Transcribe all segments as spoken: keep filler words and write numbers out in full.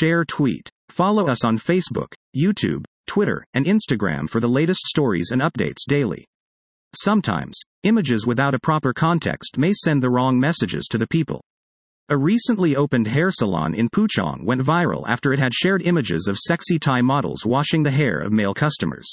Share tweet. Follow us on Facebook, YouTube, Twitter, and Instagram for the latest stories and updates daily. Sometimes, images without a proper context may send the wrong messages to the people. A recently opened hair salon in Puchong went viral after it had shared images of sexy Thai models washing the hair of male customers.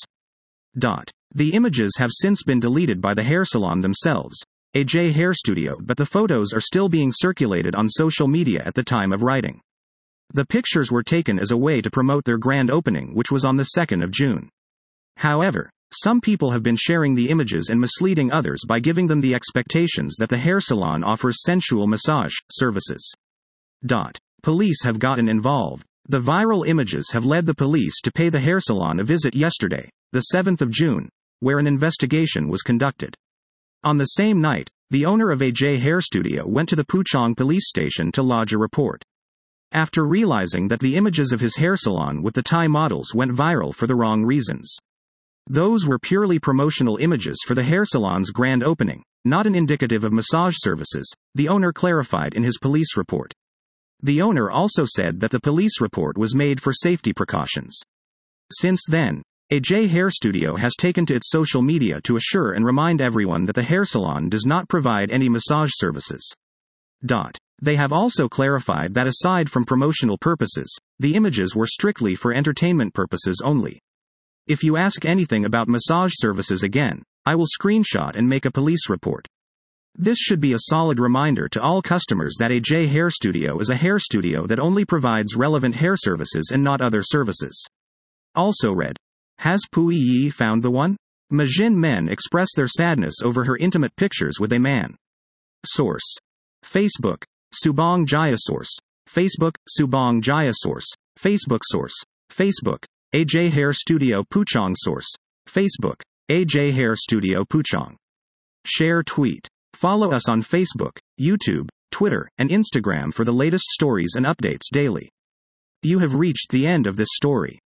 Dot. The images have since been deleted by the hair salon themselves, A J Hair Studio, but the photos are still being circulated on social media at the time of writing. The pictures were taken as a way to promote their grand opening, which was on the second of June. However, some people have been sharing the images and misleading others by giving them the expectations that the hair salon offers sensual massage services. Dot. Police have gotten involved. The viral images have led the police to pay the hair salon a visit yesterday, the seventh of June, where an investigation was conducted. On the same night, the owner of A J Hair Studio went to the Puchong police station to lodge a report. After realizing that the images of his hair salon with the Thai models went viral for the wrong reasons. Those were purely promotional images for the hair salon's grand opening, not an indicative of massage services, the owner clarified in his police report. The owner also said that the police report was made for safety precautions. Since then, A J Hair Studio has taken to its social media to assure and remind everyone that the hair salon does not provide any massage services. Dot. They have also clarified that aside from promotional purposes, the images were strictly for entertainment purposes only. If you ask anything about massage services again, I will screenshot and make a police report. This should be a solid reminder to all customers that A J Hair Studio is a hair studio that only provides relevant hair services and not other services. Also read. Has Pui Yi found the one? Majin men express their sadness over her intimate pictures with a man. Source. Facebook. Subong Jaya Source. Facebook. Subong Jaya Source. Facebook Source. Facebook. A J Hair Studio Puchong Source. Facebook. A J Hair Studio Puchong. Share tweet. Follow us on Facebook, YouTube, Twitter, and Instagram for the latest stories and updates daily. You have reached the end of this story.